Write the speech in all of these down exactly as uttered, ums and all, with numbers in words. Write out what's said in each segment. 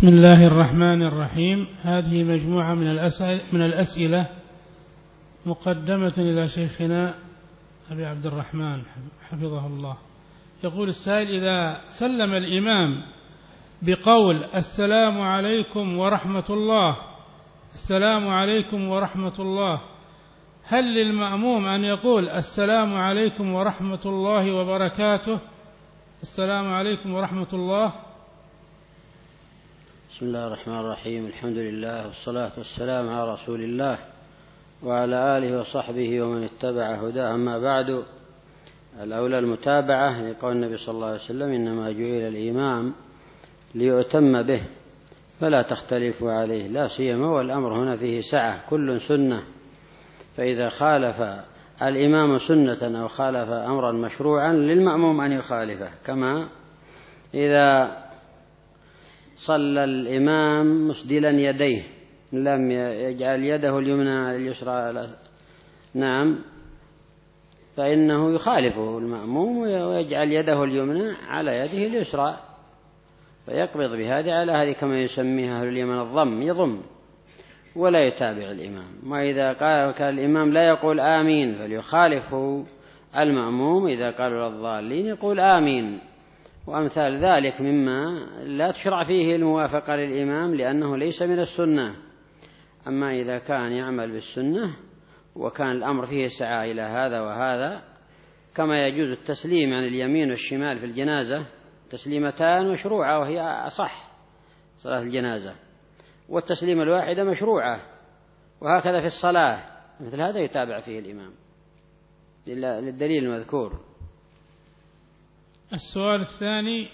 بسم الله الرحمن الرحيم. هذه مجموعة من الأسئلة, من الأسئلة مقدمة إلى شيخنا أبي عبد الرحمن حفظه الله. يقول السائل: إذا سلم الإمام بقول السلام عليكم ورحمة الله السلام عليكم ورحمة الله، هل للمأموم أن يقول السلام عليكم ورحمة الله وبركاته السلام عليكم ورحمة الله؟ بسم الله الرحمن الرحيم. الحمد لله والصلاة والسلام على رسول الله وعلى آله وصحبه ومن اتبع هداه. أما بعد، الأولى المتابعة لقول النبي صلى الله عليه وسلم: إنما جعل الإمام ليؤتم به فلا تختلفوا عليه، لا سيما والأمر هنا فيه سعة، كل سنة، فإذا خالف الإمام سنة أو خالف أمرا مشروعا للمأموم أن يخالفه، كما إذا صلى الإمام مسدلا يديه لم يجعل يده اليمنى على اليسرى، نعم، فإنه يخالفه المأموم ويجعل يده اليمنى على يده اليسرى، فيقبض بهذه على هذه، كما يسميها أهل اليمن الضم، يضم ولا يتابع الإمام. وإذا قال كان الإمام لا يقول آمين فليخالفه المأموم، إذا قالوا للضالين يقول آمين، وأمثال ذلك مما لا تشرع فيه الموافقة للإمام لأنه ليس من السنة. أما إذا كان يعمل بالسنة وكان الأمر فيه سعى إلى هذا وهذا، كما يجوز التسليم عن اليمين والشمال في الجنازة، تسليمتان مشروعة وهي أصح صلاة الجنازة، والتسليم الواحدة مشروعة، وهكذا في الصلاة، مثل هذا يتابع فيه الإمام للدليل المذكور. السؤال الثاني: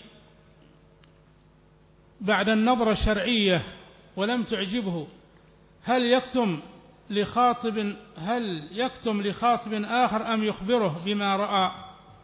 بعد النظرة الشرعية ولم تعجبه، هل يكتم لخاطب هل يكتم لخاطب آخر أم يخبره بما رأى؟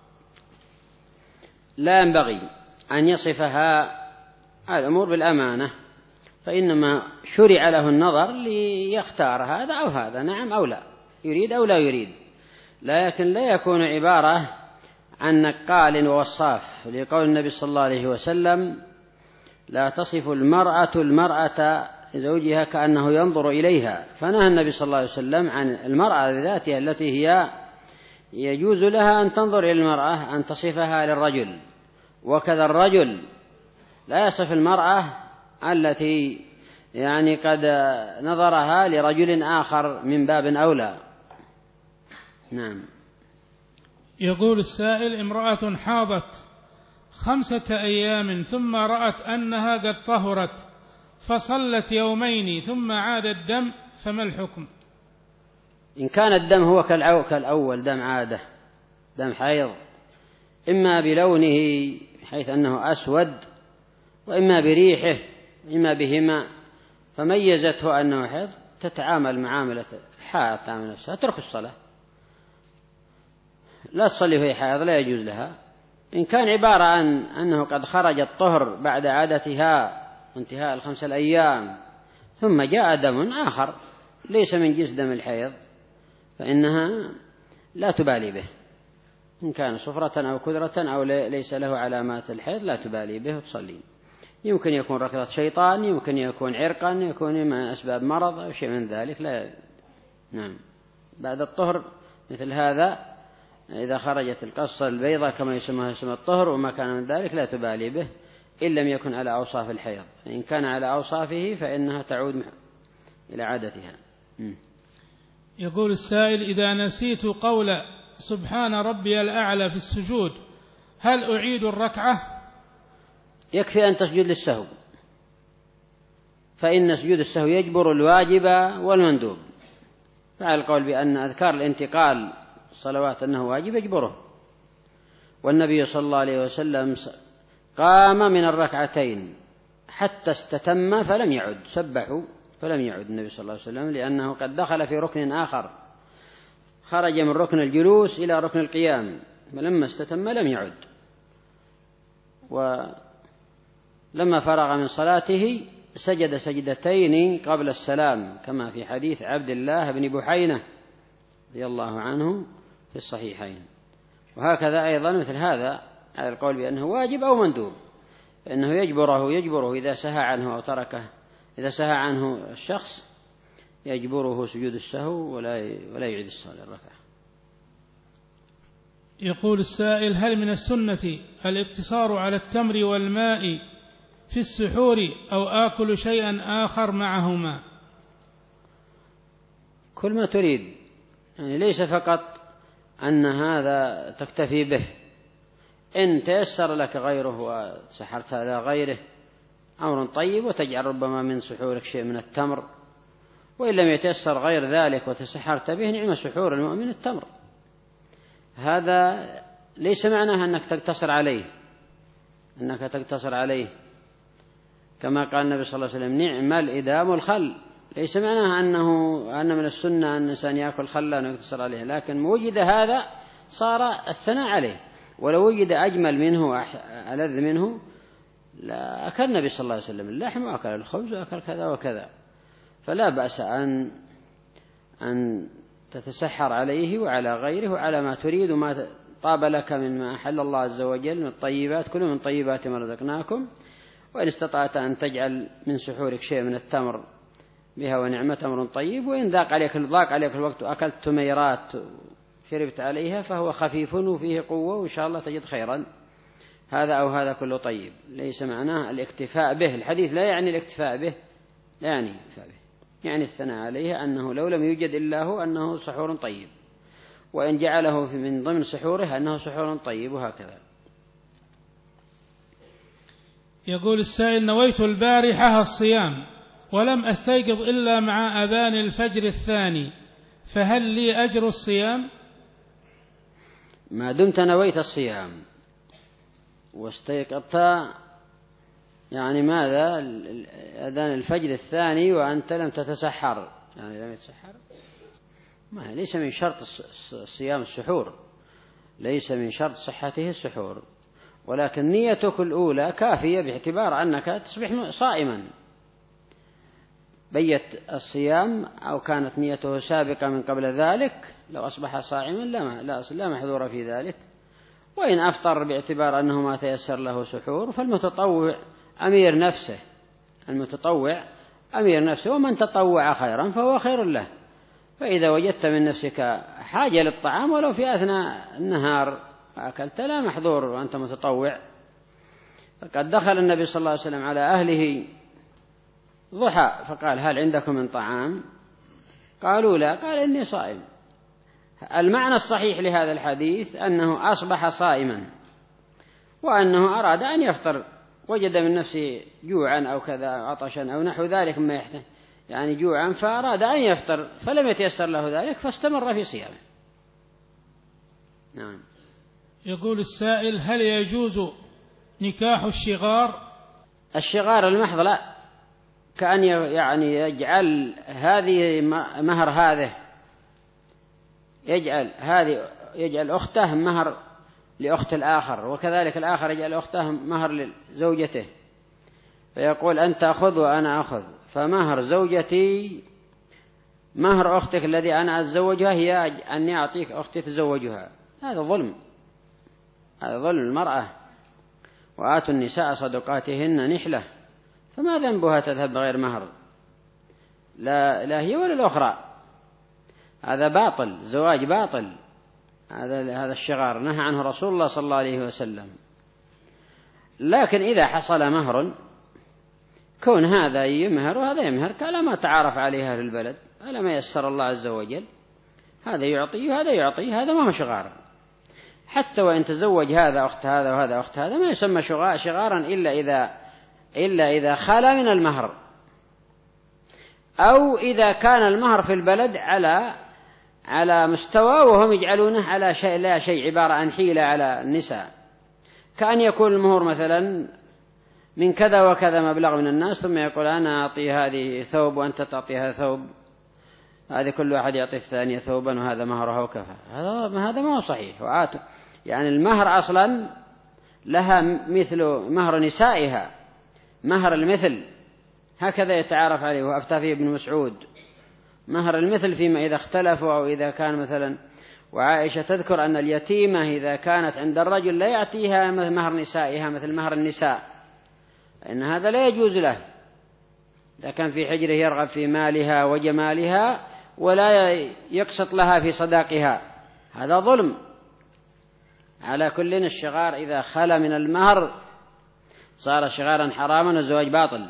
لا ينبغي أن يصفها الأمور بالأمانة، فإنما شرع له النظر ليختار هذا أو هذا، نعم أو لا، يريد أو لا يريد، لكن لا يكون عبارة عن نقال ووصاف، لقول النبي صلى الله عليه وسلم: لا تصف المرأة المرأة زوجها كأنه ينظر إليها، فنهى النبي صلى الله عليه وسلم عن المرأة ذاتها التي هي يجوز لها أن تنظر إلى المرأة أن تصفها للرجل، وكذا الرجل لا يصف المرأة التي يعني قد نظرها لرجل آخر من باب أولى. نعم. يقول السائل: امرأة حاضت خمسة أيام ثم رأت أنها قد طهرت فصلت يومين ثم عاد الدم، فما الحكم؟ إن كان الدم هو كالأول دم عادة، دم حيض، إما بلونه حيث أنه أسود، وإما بريحه، إما بهما، فميزته أنه حيض، تتعامل معاملة حائض، تعامل نفسها، تترك الصلاة، لا تصلي في حائض، لا يجوز لها. إن كان عبارة عن أنه قد خرج الطهر بعد عادتها وانتهاء الخمس الأيام ثم جاء دم آخر ليس من جنس دم الحيض، فإنها لا تبالي به، إن كان صفرة أو كدرة أو ليس له علامات الحيض لا تبالي به وتصلي. يمكن يكون ركضة شيطان، يمكن يكون عرقا، يكون من أسباب مرض أو شيء من ذلك، لا. نعم. بعد الطهر مثل هذا إذا خرجت القصة البيضاء كما يسمى اسم الطهر وما كان من ذلك لا تبالي به، إن لم يكن على أوصاف الحيض، إن كان على أوصافه فإنها تعود إلى عادتها. يقول السائل: إذا نسيت قول سبحان ربي الأعلى في السجود هل أعيد الركعة؟ يكفي أن تسجد للسهو، فإن سجود السهو يجبر الواجب والمندوب، فعلى القول بأن أذكار الانتقال الصلوات أنه واجب يجبره. والنبي صلى الله عليه وسلم قام من الركعتين حتى استتم فلم يعد، سبحوا فلم يعد النبي صلى الله عليه وسلم، لأنه قد دخل في ركن آخر، خرج من ركن الجلوس إلى ركن القيام، فلما استتم لم يعد. ولما فرغ من صلاته سجد سجدتين قبل السلام، كما في حديث عبد الله بن بحينة رضي الله عنه في الصحيحين. وهكذا أيضا مثل هذا على القول بأنه واجب أو مندوب، فإنه يجبره يجبره إذا سهى عنه أو تركه، إذا سهى عنه الشخص يجبره سجود السهو ولا ولا يعيد الصلاة الركعة. يقول السائل: هل من السنة الاقتصار على التمر والماء في السحور أو آكل شيئا آخر معهما؟ كل ما تريد، يعني ليس فقط أن هذا تكتفي به، إن تيسر لك غيره وسحرت على غيره أمر طيب، وتجعل ربما من سحورك شيء من التمر، وإن لم يتيسر غير ذلك وتسحرت به نعم سحور المؤمن التمر. هذا ليس معناه أنك تقتصر عليه أنك تقتصر عليه كما قال النبي صلى الله عليه وسلم: نعم الإدام الخل. ليس معناه أنه أن من السنة أن الإنسان يأكل خلا ويقتصر عليه، لكن وجد هذا صار الثناء عليه، ولو وجد أجمل منه ألذ منه لا أكل النبي صلى الله عليه وسلم اللحم وأكل الخبز وأكل كذا وكذا. فلا بأس أن أن تتسحر عليه وعلى غيره وعلى ما تريد وما طاب لك من ما أحل الله عز وجل من الطيبات، كل من طيبات ما رزقناكم. وإن استطعت أن تجعل من سحورك شيء من التمر بها ونعمة أمر طيب، وإن ضاق عليك ضاق عليك الوقت وأكلت تميرات شربت عليها فهو خفيف وفيه قوة وإن شاء الله تجد خيرا. هذا أو هذا كله طيب، ليس معناه الاكتفاء به. الحديث لا يعني الاكتفاء به، لا يعني الاكتفاء به، يعني الثناء عليه أنه لو لم يوجد إلا هو أنه سحور طيب، وإن جعله من ضمن سحوره أنه سحور طيب، وهكذا. يقول السائل: نويت البارحة الصيام ولم أستيقظ إلا مع أذان الفجر الثاني، فهل لي أجر الصيام؟ ما دمت نويت الصيام واستيقظت، يعني ماذا؟ أذان الفجر الثاني وأنت لم تتسحر، يعني لم يتسحر، ما ليس من شرط الصيام السحور، ليس من شرط صحته السحور، ولكن نيتك الأولى كافية باعتبار أنك تصبح صائما. بيت الصيام أو كانت نيته سابقة من قبل ذلك، لو أصبح صائما لا لا لا محذور في ذلك. وإن أفطر باعتبار أنه ما تيسر له سحور، فالمتطوع أمير نفسه، المتطوع أمير نفسه، ومن تطوع خيرا فهو خير له. فإذا وجدت من نفسك حاجة للطعام ولو في أثناء النهار أكلت لا محذور وأنت متطوع. فقد دخل النبي صلى الله عليه وسلم على أهله ضحى فقال: هل عندكم من طعام؟ قالوا لا، قال: إني صائم. المعنى الصحيح لهذا الحديث أنه أصبح صائما، وأنه أراد أن يفطر، وجد من نفسه جوعا أو كذا عطشا أو نحو ذلك مما يحتاج، يعني جوعا، فأراد أن يفطر فلم يتيسر له ذلك فاستمر في صيامه. نعم. يقول السائل: هل يجوز نكاح الشغار؟ الشغار المحض لا، كأن يعني يجعل هذه مهر هذه، يجعل هذه يجعل أخته مهر لأخت الآخر، وكذلك الآخر يجعل أخته مهر لزوجته، فيقول: أنت أخذ وأنا أخذ، فمهر زوجتي مهر أختك الذي أنا أتزوجها هي أني أعطيك أختي تزوجها. هذا ظلم، هذا ظلم المرأة. وآتوا النساء صدقاتهن نحلة، فما ذنبها تذهب بغير مهر؟ لا, لا هي ولا الأخرى. هذا باطل، زواج باطل، هذا هذا الشغار نهى عنه رسول الله صلى الله عليه وسلم. لكن إذا حصل مهر، كون هذا يمهر وهذا يمهر كلما تعارف عليها في البلد، ألا ما يسر الله عز وجل، هذا يعطي وهذا يعطي، هذا ما هو شغار. حتى وإن تزوج هذا أخت هذا وهذا أخت هذا ما يسمى شغارا إلا إذا إلا إذا خلا من المهر، أو إذا كان المهر في البلد على على مستوى وهم يجعلونه على شيء لا شيء، عبارة عن حيلة على النساء، كأن يكون المهر مثلا من كذا وكذا مبلغ من الناس، ثم يقول: أنا أعطي هذه ثوب وأنت تعطيها ثوب، هذه كل واحد يعطي الثانية ثوبا وهذا مهرها وكفى. هذا هذا ما هو صحيح. وآتوا يعني المهر أصلا لها مثل مهر نسائها، مهر المثل، هكذا يتعارف عليه، وأفتى فيه ابن مسعود: مهر المثل فيما إذا اختلفوا أو إذا كان مثلا. وعائشة تذكر أن اليتيمة إذا كانت عند الرجل لا يعطيها مهر نسائها مثل مهر النساء، إن هذا لا يجوز له إذا كان في حجره يرغب في مالها وجمالها ولا يقسط لها في صداقها، هذا ظلم. على كل الشغار إذا خلا من المهر صار شغارا حراما والزواج باطل.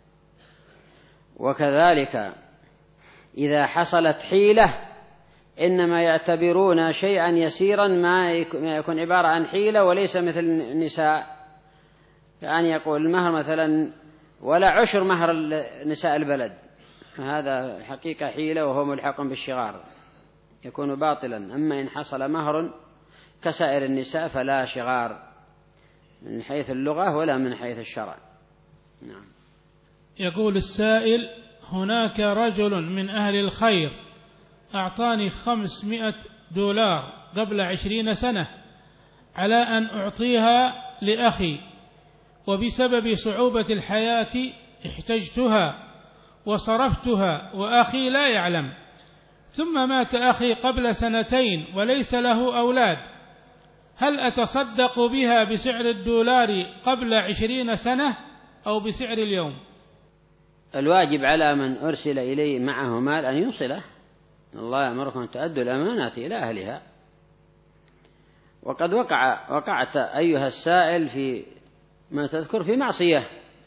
وكذلك إذا حصلت حيلة إنما يعتبرون شيئا يسيرا ما يكون عبارة عن حيلة وليس مثل النساء، كأن يقول المهر مثلا ولا عشر مهر نساء البلد، هذا حقيقة حيلة وهو ملحق بالشغار يكون باطلا. أما إن حصل مهر كسائر النساء فلا شغار من حيث اللغة ولا من حيث الشرع. نعم. يقول السائل: هناك رجل من أهل الخير أعطاني خمسمائة دولار قبل عشرين سنة على أن أعطيها لأخي، وبسبب صعوبة الحياة احتجتها وصرفتها وأخي لا يعلم، ثم مات أخي قبل سنتين وليس له أولاد، هل أتصدق بها بسعر الدولار قبل عشرين سنة أو بسعر اليوم؟ الواجب على من أرسل إليه معه مال أن يوصله، الله يأمركم أن تؤدوا الأمانات إلى أهلها. وقد وقع وقعت أيها السائل في ما تذكر في معصية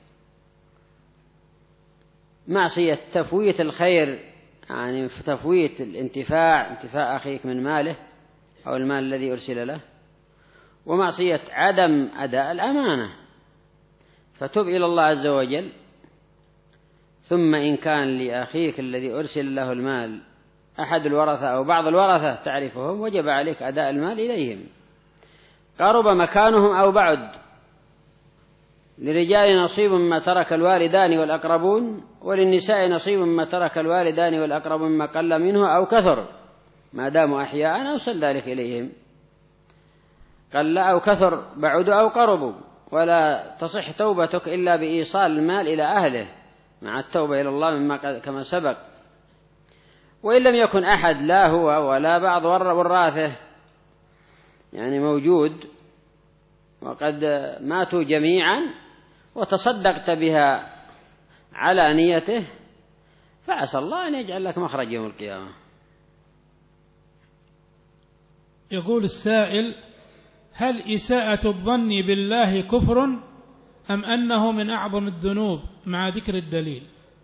معصية تفويت الخير، يعني تفويت الانتفاع انتفاع أخيك من ماله أو المال الذي أرسل له، ومعصية عدم أداء الأمانة. فتب إلى الله عز وجل، ثم إن كان لأخيك الذي أرسل له المال أحد الورثة أو بعض الورثة تعرفهم وجب عليك أداء المال إليهم، قرب مكانهم أو بعد. للرجال نصيب مما ترك الوالدان والأقربون، وللنساء نصيب مما ترك الوالدان والأقربون مما قل منه أو كثر، ما داموا أحياء أوصل ذلك إليهم، قل أو كثر بعد أو قربوا. ولا تصح توبتك إلا بإيصال المال إلى أهله مع التوبة إلى الله مما كما سبق. وإن لم يكن أحد لا هو ولا بعض وراثه يعني موجود وقد ماتوا جميعا وتصدقت بها على نيته، فعسى الله أن يجعل لك مخرج يوم القيامة. يقول السائل: هل إساءة الظن بالله كفر أم أنه من أعظم الذنوب مع ذكر الدليل؟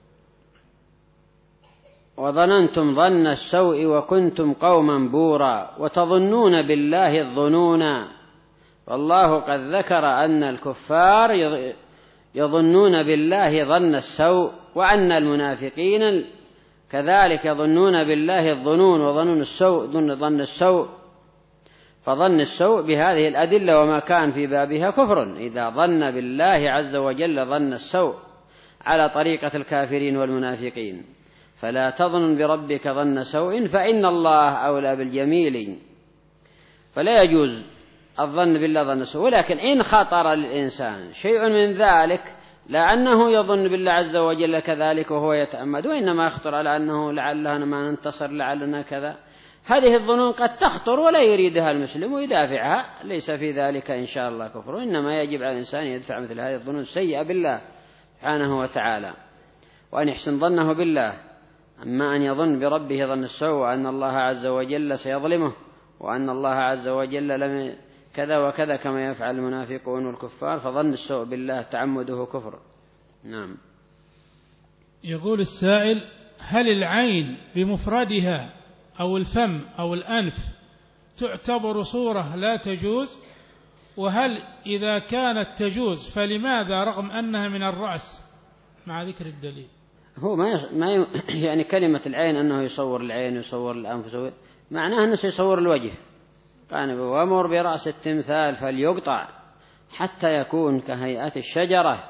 وظننتم ظن السوء وكنتم قوما بورا وتظنون بالله الظنونا، والله قد ذكر أن الكفار يظنون بالله ظن السوء، وأن المنافقين كذلك يظنون بالله الظنون وظنون السوء ظن السوء. فظن السوء بهذه الأدلة وما كان في بابها كفر إذا ظن بالله عز وجل ظن السوء على طريقة الكافرين والمنافقين. فلا تظن بربك ظن سوء فإن الله أولى بالجميل. فلا يجوز الظن بالله ظن السوء، ولكن إن خطر للإنسان شيء من ذلك، لا أنه يظن بالله عز وجل كذلك وهو يتأمد، وإنما يخطر على أنه لعلنا ما ننتصر لعلنا كذا، هذه الظنون قد تخطر ولا يريدها المسلم ويدافعها، ليس في ذلك إن شاء الله كفر. إنما يجب على الإنسان يدفع مثل هذه الظنون السيئة بالله سبحانه وتعالى، وأن يحسن ظنه بالله. أما أن يظن بربه ظن السوء وأن الله عز وجل سيظلمه وأن الله عز وجل لم كذا وكذا كما يفعل المنافقون والكفار، فظن السوء بالله تعمده كفر. نعم. يقول السائل: هل العين بمفردها أو الفم أو الأنف تعتبر صورة لا تجوز؟ وهل إذا كانت تجوز فلماذا رغم أنها من الرأس مع ذكر الدليل؟ هو ما ما يعني كلمة العين أنه يصور العين يصور الأنف يصور، معناه أنه سيصور الوجه. كان وأمر برأس التمثال فليقطع حتى يكون كهيئة الشجرة،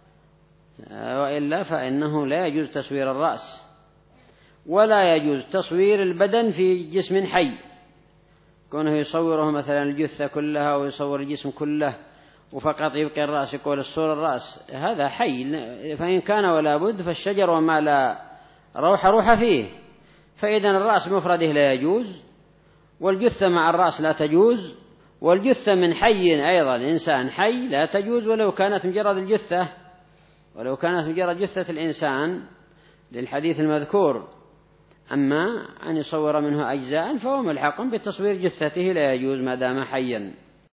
وإلا فإنه لا يجوز تصوير الرأس، ولا يجوز تصوير البدن في جسم حي، كونه يصوره مثلا الجثة كلها ويصور الجسم كله وفقط يبقى الرأس يقول الصورة الرأس، هذا حي. فإن كان ولا بد فالشجر وما لا روح روح فيه، فإذا الرأس مفرده لا يجوز، والجثة مع الرأس لا تجوز، والجثة من حي أيضا إنسان حي لا تجوز ولو كانت مجرد الجثة ولو كانت مجرد جثة الإنسان للحديث المذكور. أما أن يصور منه أجزاء فهو ملحق بتصوير جثته لا يجوز ما دام حيا.